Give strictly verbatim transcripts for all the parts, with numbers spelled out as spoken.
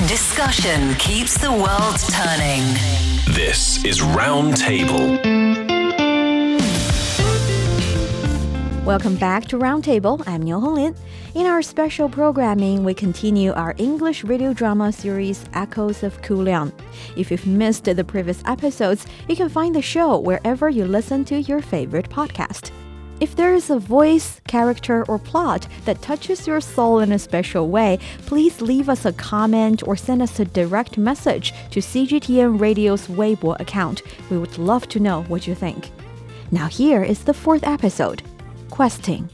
Discussion keeps the world turning. This is Roundtable. Welcome back to Roundtable. I'm Niu Honglin. In our special programming, we continue our English radio drama series, Echoes of Kuliang. If you've missed the previous episodes, you can find the show wherever you listen to your favorite podcast. If there is a voice, character, or plot that touches your soul in a special way, please leave us a comment or send us a direct message to C G T N Radio's Weibo account. We would love to know what you think. Now here is the fourth episode, Questing.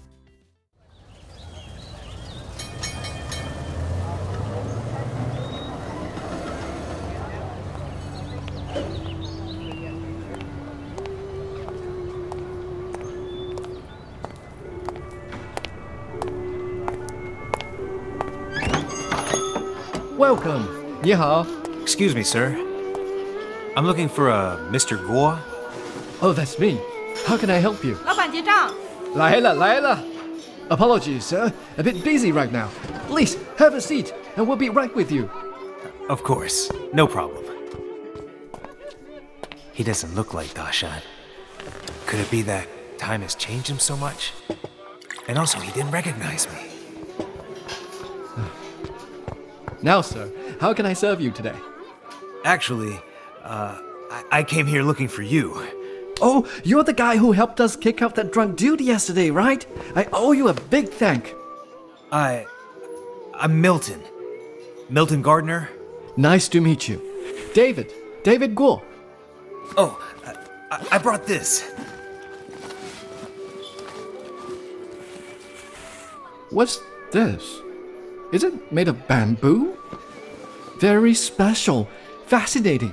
Welcome. 你好. Excuse me, sir. I'm looking for a Mister Guo. Oh, that's me. How can I help you? 老板结账。 来了,来了. Apologies, sir. A bit busy right now. Please, have a seat, and we'll be right with you. Of course. No problem. He doesn't look like Dashan. Could it be that time has changed him so much? And also, he didn't recognize me. Now, sir, how can I serve you today? Actually, uh, I, I came here looking for you. Oh, you're the guy who helped us kick out that drunk dude yesterday, right? I owe you a big thank. I... I'm Milton. Milton Gardner. Nice to meet you. David. David Guo. Oh, I, I brought this. What's this? Is it made of bamboo? Very special. Fascinating.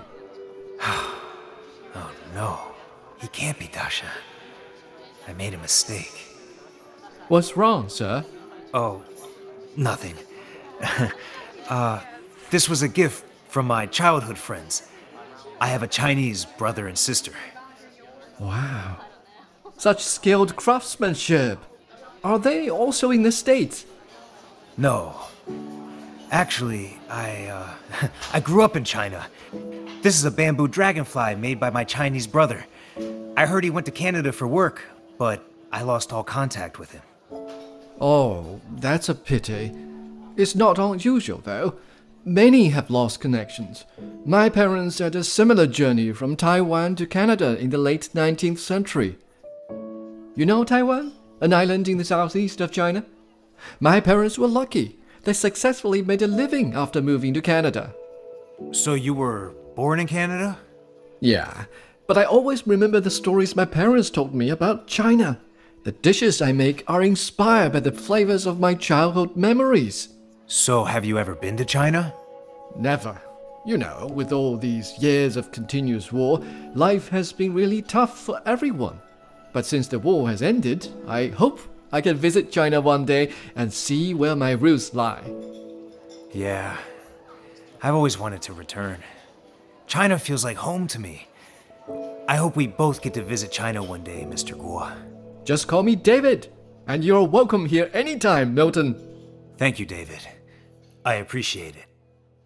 Oh no. He can't be Dashan. I made a mistake. What's wrong, sir? Oh, nothing. uh, this was a gift from my childhood friends. I have a Chinese brother and sister. Wow. Such skilled craftsmanship. Are they also in the States? No. Actually, I, uh, I grew up in China. This is a bamboo dragonfly made by my Chinese brother. I heard he went to Canada for work, but I lost all contact with him. Oh, that's a pity. It's not unusual, though. Many have lost connections. My parents had a similar journey from Taiwan to Canada in the late nineteenth century. You know Taiwan? An island in the southeast of China? My parents were lucky. They successfully made a living after moving to Canada. So you were born in Canada? Yeah, but I always remember the stories my parents told me about China. The dishes I make are inspired by the flavors of my childhood memories. So have you ever been to China? Never. You know, with all these years of continuous war, life has been really tough for everyone. But since the war has ended, I hope I can visit China one day and see where my roots lie. Yeah, I've always wanted to return. China feels like home to me. I hope we both get to visit China one day, Mister Guo. Just call me David, and you're welcome here anytime, Milton. Thank you, David. I appreciate it.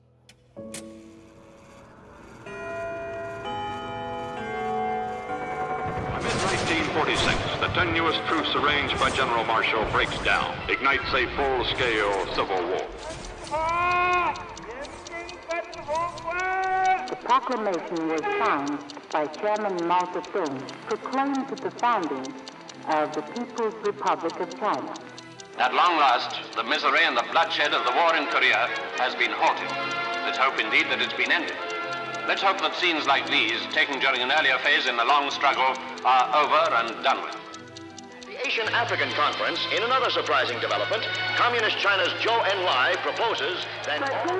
nineteen forty-six, the tenuous truce arranged by General Marshall breaks down, ignites a full-scale civil war. The proclamation was signed by Chairman Mao Zedong, proclaimed the founding of the People's Republic of China. At long last, the misery and the bloodshed of the war in Korea has been halted. Let's hope indeed that it's been ended. Let's hope that scenes like these, taken during an earlier phase in the long struggle, are over and done with. The Asian-African Conference, in another surprising development, Communist China's Zhou Enlai proposes that...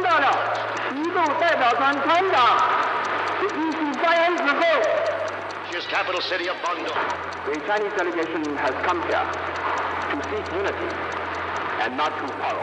Asia's capital city of Guangdong. The Chinese delegation has come here to seek unity and not to quarrel.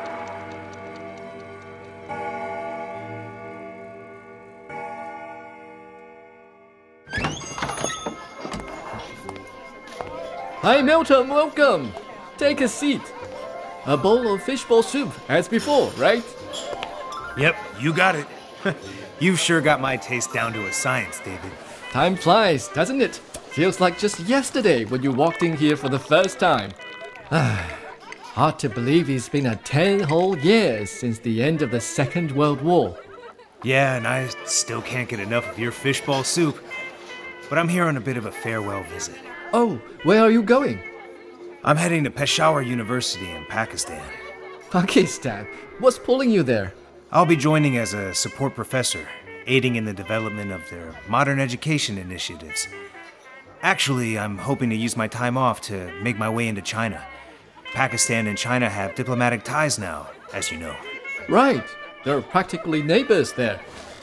Hi, Milton, welcome. Take a seat. A bowl of fishball soup, as before, right? Yep, you got it. You've sure got my taste down to a science, David. Time flies, doesn't it? Feels like just yesterday when you walked in here for the first time. Hard to believe it's been a ten whole years since the end of the Second World War. Yeah, and I still can't get enough of your fishball soup. But I'm here on a bit of a farewell visit. Oh, where are you going? I'm heading to Peshawar University in Pakistan. Pakistan? What's pulling you there? I'll be joining as a support professor, aiding in the development of their modern education initiatives. Actually, I'm hoping to use my time off to make my way into China. Pakistan and China have diplomatic ties now, as you know. Right. They're practically neighbors there.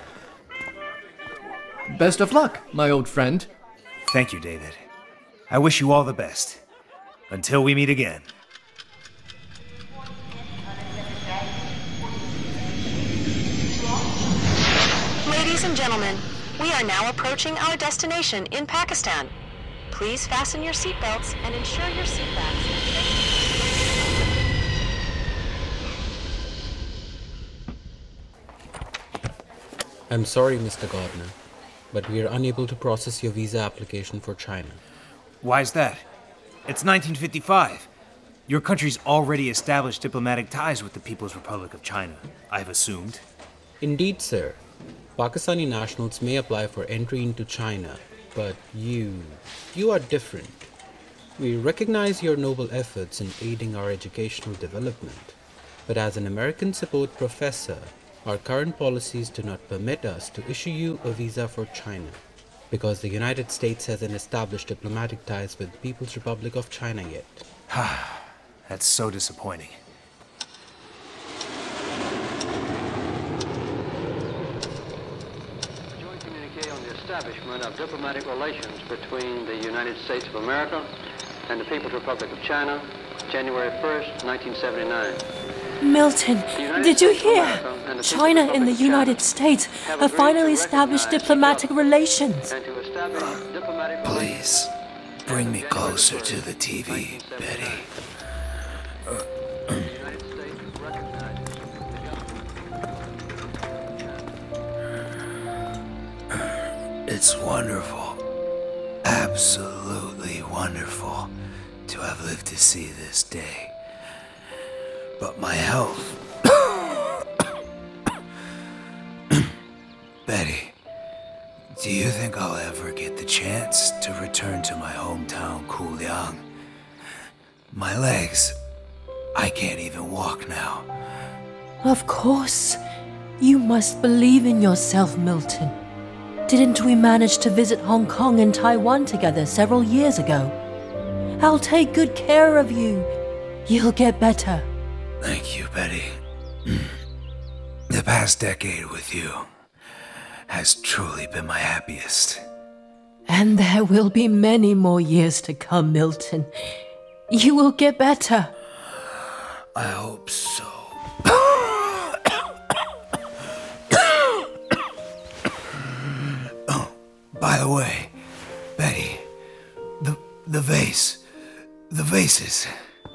Best of luck, my old friend. Thank you, David. I wish you all the best. Until we meet again. Ladies and gentlemen, we are now approaching our destination in Pakistan. Please fasten your seatbelts and ensure your seatbacks. I'm sorry, Mister Gardner, but we are unable to process your visa application for China. Why's that? It's nineteen fifty-five. Your country's already established diplomatic ties with the People's Republic of China, I've assumed. Indeed, sir. Pakistani nationals may apply for entry into China, but you... you are different. We recognize your noble efforts in aiding our educational development, but as an American support professor, our current policies do not permit us to issue you a visa for China, because the United States hasn't established diplomatic ties with the People's Republic of China yet. That's so disappointing. Joint communique on the establishment of diplomatic relations between the United States of America and the People's Republic of China, January first, nineteen seventy-nine. Milton, did you hear? China and the United States have finally established diplomatic relations. Please, bring me closer to the T V, Betty. It's wonderful, absolutely wonderful to have lived to see this day. But my health... Betty, do you think I'll ever get the chance to return to my hometown, Kuliang? My legs, I can't even walk now. Of course. You must believe in yourself, Milton. Didn't we manage to visit Hong Kong and Taiwan together several years ago? I'll take good care of you. You'll get better. Thank you, Betty. The past decade with you has truly been my happiest. And there will be many more years to come, Milton. You will get better. I hope so. Oh, by the way, Betty, the the vase, the vases.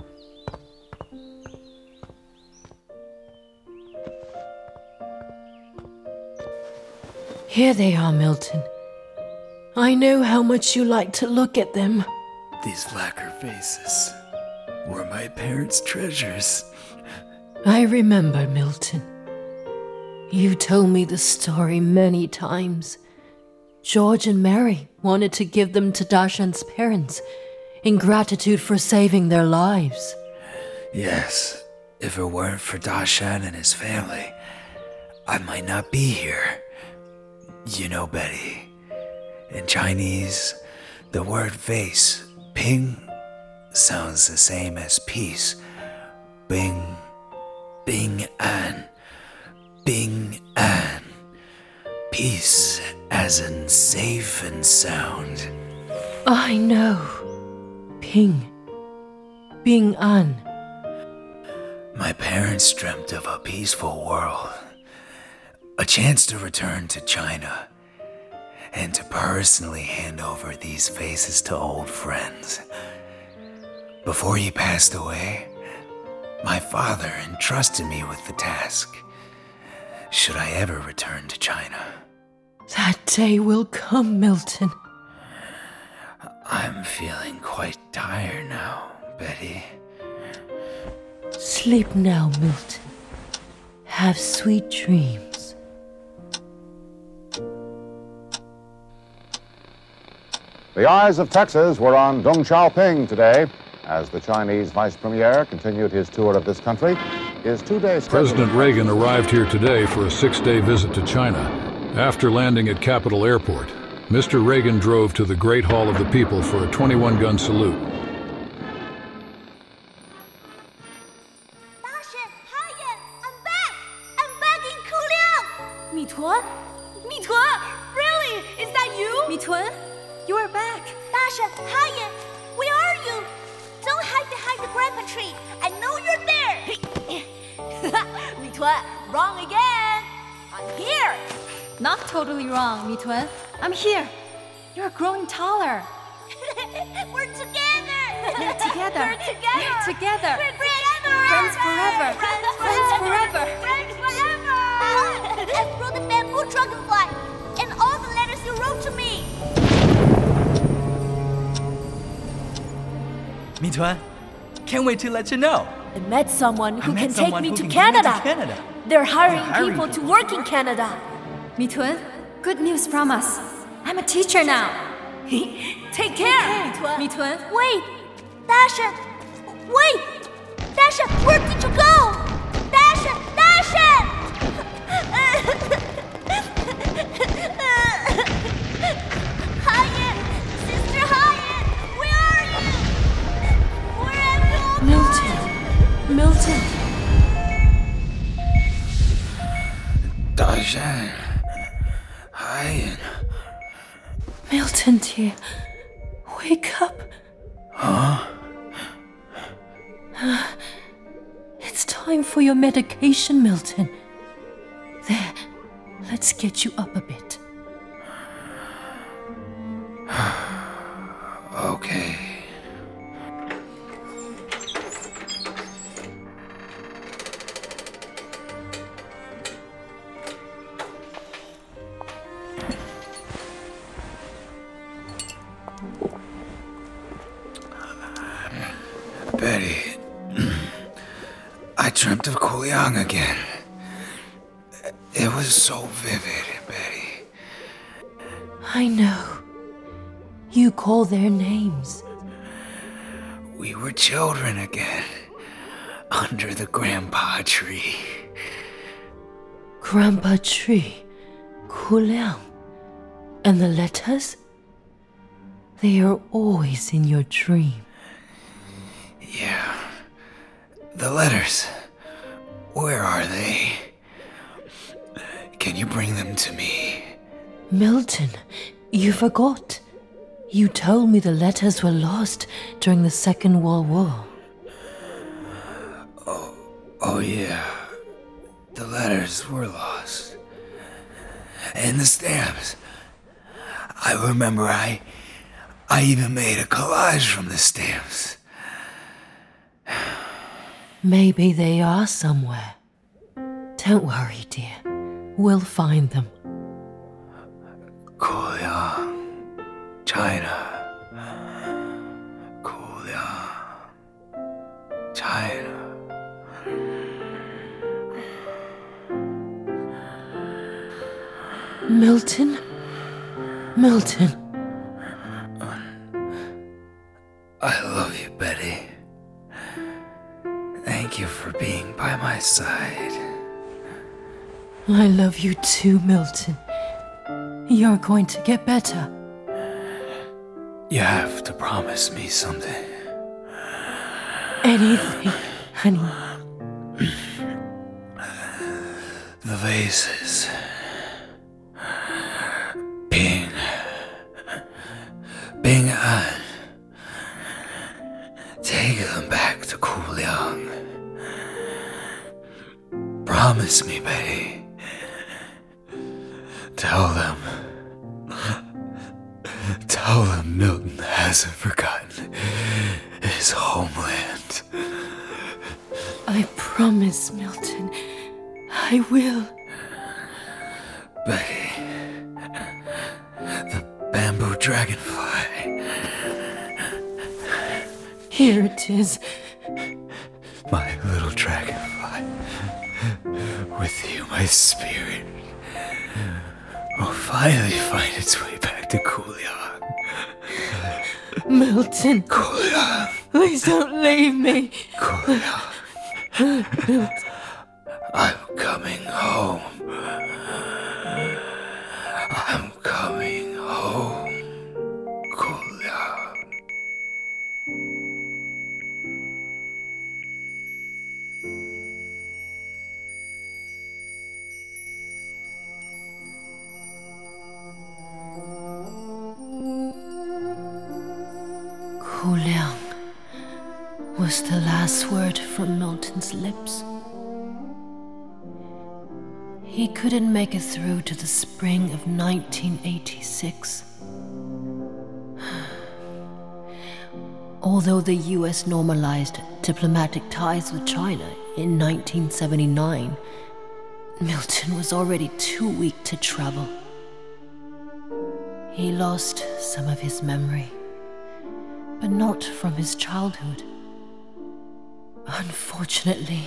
Here they are, Milton. I know how much you like to look at them. These lacquer vases were my parents' treasures. I remember, Milton. You told me the story many times. George and Mary wanted to give them to Dashan's parents in gratitude for saving their lives. Yes, if it weren't for Dashan and his family, I might not be here. You know, Betty, in Chinese, the word vase, ping, sounds the same as peace. Bing, bing an, bing an. Peace as in safe and sound. I know. Ping. Bing an. My parents dreamt of a peaceful world. A chance to return to China and to personally hand over these vases to old friends. Before he passed away, my father entrusted me with the task. should I ever return to China. That day will come, Milton. I'm feeling quite tired now, Betty. Sleep now, Milton. Have sweet dreams. The eyes of Texas were on Deng Xiaoping today as the Chinese vice premier continued his tour of this country. His two-day President Reagan arrived here today for a six-day visit to China. After landing at Capitol Airport, Mister Reagan drove to the Great Hall of the People for a twenty-one gun salute. Mitun? Mitun? Really? Is that you? Mitun? You are back. Dasha, Hyatt, where are you? Don't hide behind the grandpa tree. I know you're there. Mitun, wrong again. I'm here. Not totally wrong, Mitun. I'm here. You're growing taller. We're together. We're together. We're together. We're together. We're together. Friends forever. Friends forever. Friends forever. I wrote the bamboo dragonfly and all the letters you wrote to me. Mitun, can't wait to let you know. I met someone who I met can someone take me who to can Canada. take me to Canada. They're hiring, They're hiring people, people to work in Canada. Mitun, good news from us. I'm a teacher now. Take care, Mitun. Mitun. Wait, Dasha. Wait, Dasha, where did you go? Dasha, Dasha. Hyatt, Sister Hyatt, where are you? Where have you all Milton, Milton. Darshan. Hyatt. Milton, dear. Wake up. Huh? It's time for your medication, Milton. There, let's get you up a bit. Okay. Betty, I dreamt of Kuliang again. It was so vivid, Betty. I know. You call their names. We were children again, under the grandpa tree. Grandpa Tree, Kuliang. And the letters? They are always in your dream. Yeah. The letters. Where are they? Can you bring them to me? Milton, you forgot. You told me the letters were lost during the Second World War. Oh, oh yeah. The letters were lost. And the stamps. I remember I... I even made a collage from the stamps. Maybe they are somewhere. Don't worry, dear. We'll find them. Kuliang, China. Kuliang, China. Milton? Milton. I love you, Betty. Thank you for being by my side. I love you too, Milton. You're going to get better. You have to promise me something. Anything, honey. The vases. Bing. Bing An. Take them back to Kuliang. Promise me, Betty. Tell them. Tell them Milton hasn't forgotten his homeland. I promise, Milton. I will. Betty. The bamboo dragonfly. Here it is. My little dragonfly. With you, my spirit will finally find its way back to Kuliang. Milton. Kuliang. Please don't leave me. Kuliang. Milton. I'm coming home. I'm coming home. Kuliang. Kuliang was the last word from Milton's lips. He couldn't make it through to the spring of nineteen eighty-six. Although the U S normalized diplomatic ties with China in nineteen seventy-nine, Milton was already too weak to travel. He lost some of his memory, but not from his childhood. Unfortunately,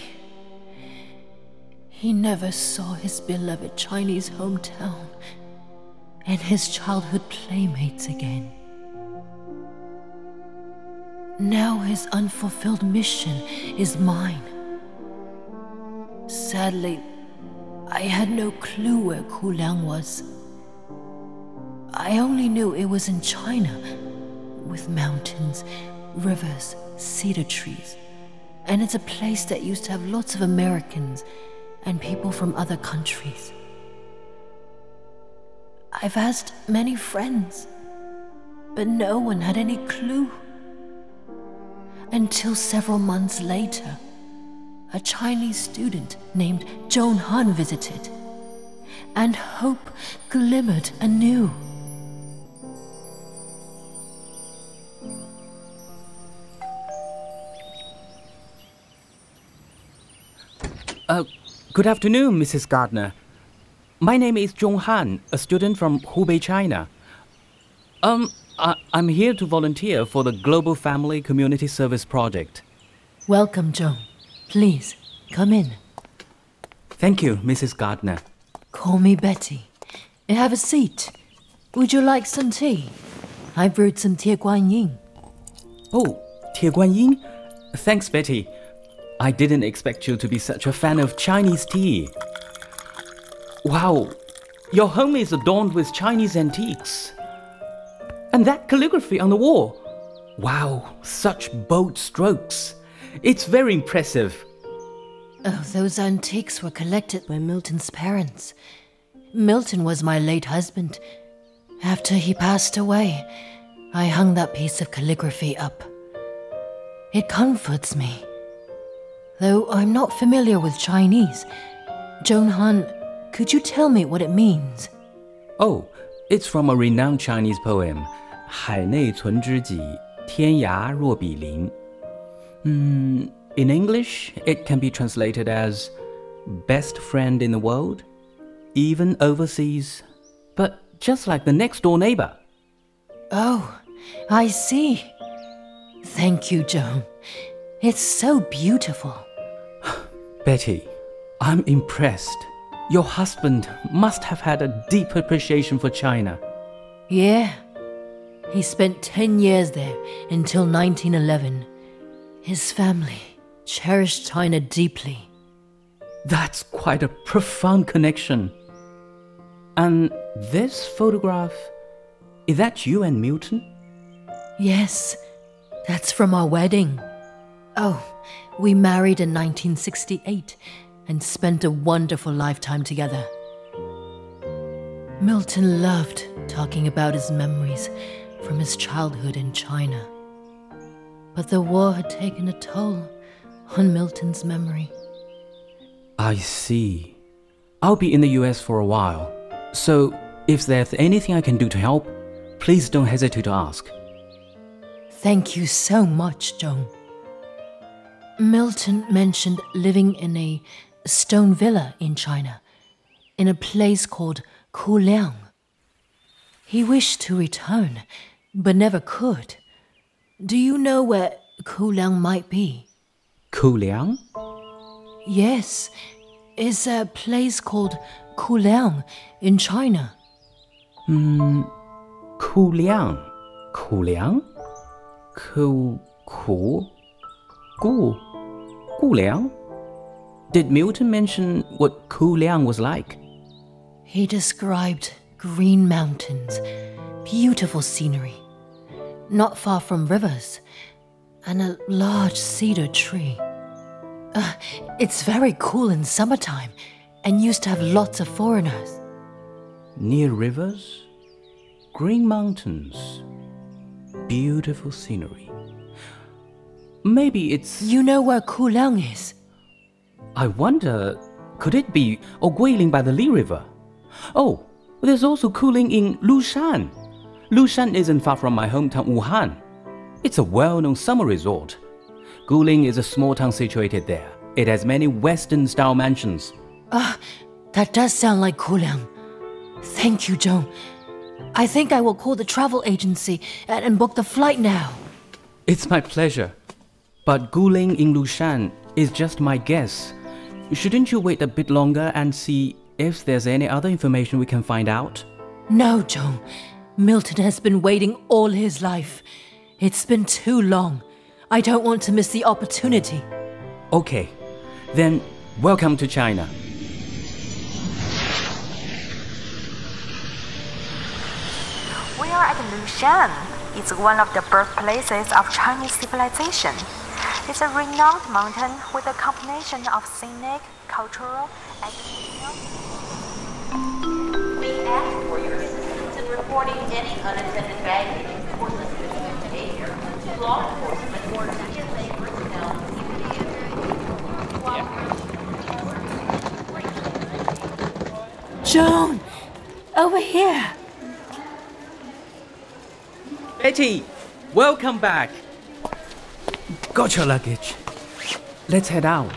he never saw his beloved Chinese hometown and his childhood playmates again. Now his unfulfilled mission is mine. Sadly, I had no clue where Kuliang was. I only knew it was in China, with mountains, rivers, cedar trees, and it's a place that used to have lots of Americans and people from other countries. I've asked many friends, but no one had any clue. Until several months later, a Chinese student named Joan Han visited, and hope glimmered anew. Uh, good afternoon, Missus Gardner. My name is Zhong Han, a student from Hubei, China. Um, I, I'm here to volunteer for the Global Family Community Service Project. Welcome, Joan. Please, come in. Thank you, Missus Gardner. Call me Betty. Have a seat. Would you like some tea? I brewed some Tie Guan Yin. Oh, Tie Guan Yin? Thanks, Betty. I didn't expect you to be such a fan of Chinese tea. Wow, your home is adorned with Chinese antiques. And that calligraphy on the wall. Wow, such bold strokes. It's very impressive. Oh, those antiques were collected by Milton's parents. Milton was my late husband. After he passed away, I hung that piece of calligraphy up. It comforts me. Though I'm not familiar with Chinese, Joan Han, could you tell me what it means? Oh, it's from a renowned Chinese poem, 海内存知己，天涯若比邻. Mm, in English, it can be translated as best friend in the world, even overseas, but just like the next door neighbor. Oh, I see. Thank you, Joan. It's so beautiful. Betty, I'm impressed. Your husband must have had a deep appreciation for China. Yeah. He spent ten years there until nineteen eleven. His family cherished China deeply. That's quite a profound connection. And this photograph, is that you and Milton? Yes, that's from our wedding. Oh, we married in nineteen sixty-eight and spent a wonderful lifetime together. Milton loved talking about his memories from his childhood in China. But the war had taken a toll on Milton's memory. I see. I'll be in the U S for a while, so if there's anything I can do to help, please don't hesitate to ask. Thank you so much, Joan. Milton mentioned living in a stone villa in China, in a place called Ku Liang. He wished to return, but never could. Do you know where Ku Liang might be? Ku Liang? Yes, it's a place called Ku Liang in China. Hmm, Ku Liang. Ku Liang? Ku, Ku, Gu, Gu Liang? Did Milton mention what Ku Liang was like? He described green mountains, beautiful scenery, not far from rivers, and a large cedar tree. Uh, it's very cool in summertime and used to have lots of foreigners. Near rivers, green mountains, beautiful scenery. Maybe it's... You know where Ku Liang is? I wonder, could it be Guilin by the Li River? Oh, there's also Guilin in Lushan. Lushan isn't far from my hometown Wuhan. It's a well-known summer resort. Guilin is a small town situated there. It has many Western-style mansions. Ah, uh, that does sound like Ku Liang. Thank you, Joan. I think I will call the travel agency and, and book the flight now. It's my pleasure. But Guilin in Lushan is just my guess. Shouldn't you wait a bit longer and see if there's any other information we can find out? No, Joan. Milton has been waiting all his life. It's been too long. I don't want to miss the opportunity. Okay, then welcome to China. We are at Lushan. It's one of the birthplaces of Chinese civilization. It's a renowned mountain with a combination of scenic, cultural, educational. We ask for your assistance in reporting any unattended baggage or suspicious behavior to law enforcement or T S A personnel. Joan! Over here! Betty! Welcome back! Got your luggage. Let's head out.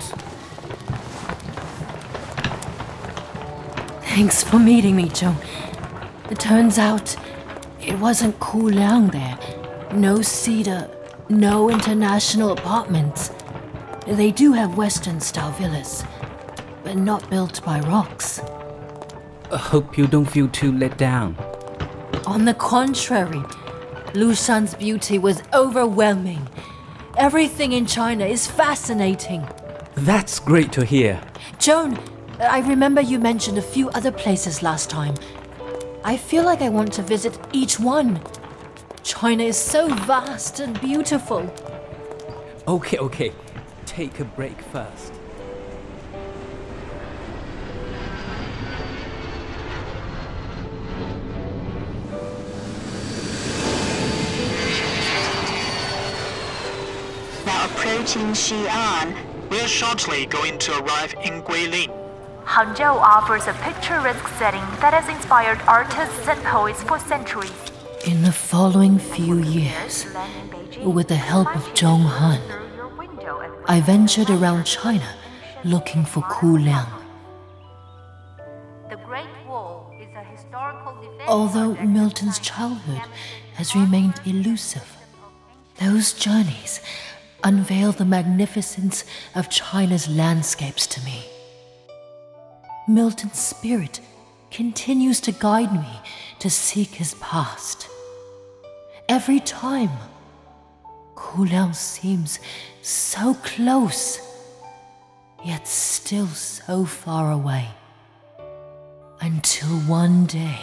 Thanks for meeting me, Joan. It turns out it wasn't Ku Liang there. No cedar, no international apartments. They do have Western-style villas, but not built by rocks. I hope you don't feel too let down. On the contrary, Lushan's beauty was overwhelming. Everything in China is fascinating. That's great to hear. Joan, I remember you mentioned a few other places last time. I feel like I want to visit each one. China is so vast and beautiful. Okay, okay. Take a break first. Now approaching Xi'an. We're shortly going to arrive in Guilin. Hangzhou offers a picturesque setting that has inspired artists and poets for centuries. In the following few years, with the help of Zhong Han, I ventured around China looking for Ku Liang. The Great Wall is a historical defense. Although Milton's childhood has remained elusive, those journeys unveil the magnificence of China's landscapes to me. Milton's spirit continues to guide me to seek his past. Every time, Ku Liang seems so close, yet still so far away. Until one day...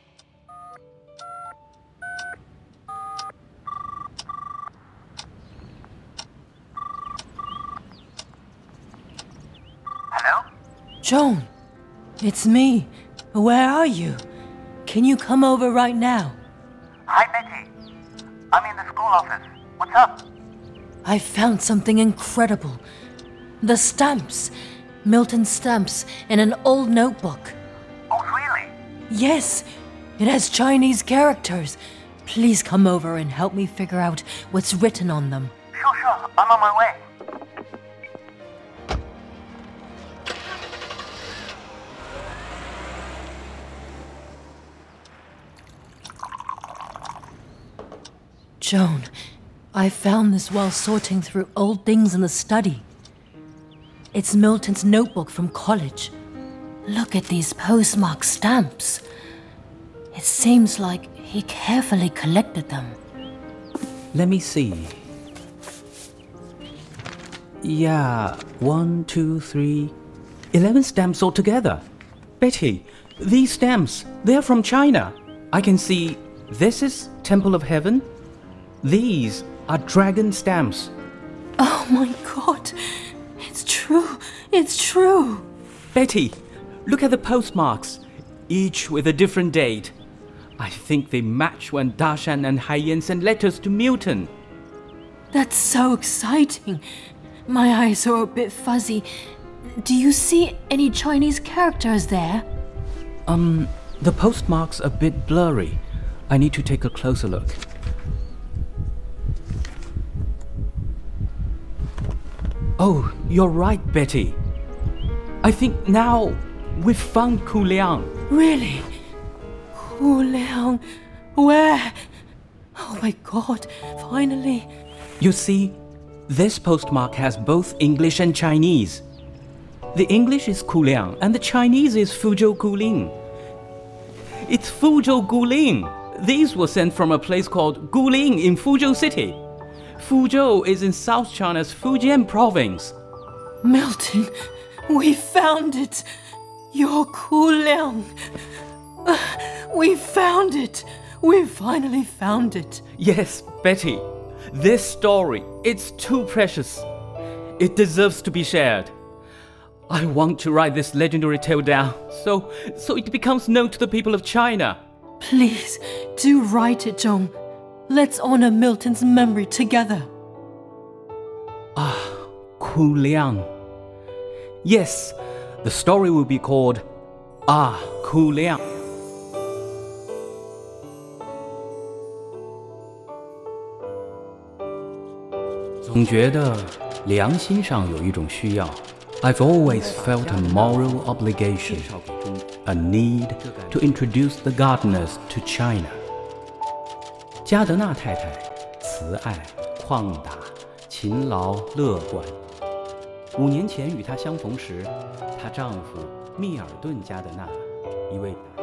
Hello? Joan, it's me. Where are you? Can you come over right now? Hi, Betty. I'm in the school office. What's up? I found something incredible. The stamps. Milton stamps in an old notebook. Oh, really? Yes, it has Chinese characters. Please come over and help me figure out what's written on them. Sure, sure. I'm on my way. Joan, I found this while sorting through old things in the study. It's Milton's notebook from college. Look at these postmark stamps. It seems like he carefully collected them. Let me see. Yeah, one, two, three, eleven stamps altogether. Betty, these stamps, they're from China. I can see this is Temple of Heaven. These are dragon stamps. Oh my god, it's true, it's true. Betty, look at the postmarks, each with a different date. I think they match when Dashan and Haiyan sent letters to Milton. That's so exciting. My eyes are a bit fuzzy. Do you see any Chinese characters there? Um, the postmarks are a bit blurry. I need to take a closer look. Oh, you're right, Betty. I think now we've found Ku Liang. Really? Ku Liang? Where? Oh my god, finally. You see, this postmark has both English and Chinese. The English is Ku Liang and the Chinese is Fuzhou Guling. It's Fuzhou Guling. These were sent from a place called Guling in Fuzhou City. Fuzhou is in South China's Fujian province. Milton, we found it. Your Ku Liang. Uh, we found it. We finally found it. Yes, Betty. This story, it's too precious. It deserves to be shared. I want to write this legendary tale down, so, so it becomes known to the people of China. Please, do write it, Zhong. Let's honor Milton's memory together. Ah, Ku Liang. Yes, the story will be called Ah, Ku Liang. 总觉得良心上有一种需要 I've always felt a moral obligation, a need to introduce the gardeners to China. 加德纳太太慈爱、旷达、勤劳、乐观。五年前与她相逢时，她丈夫密尔顿·加德纳，一位。